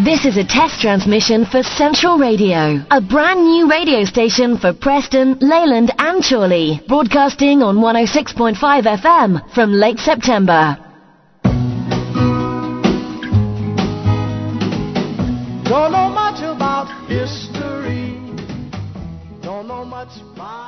This is a test transmission for Central Radio, a brand new radio station for Preston, Leyland and Chorley, broadcasting on 106.5 FM from late September. Don't know much about history, don't know much about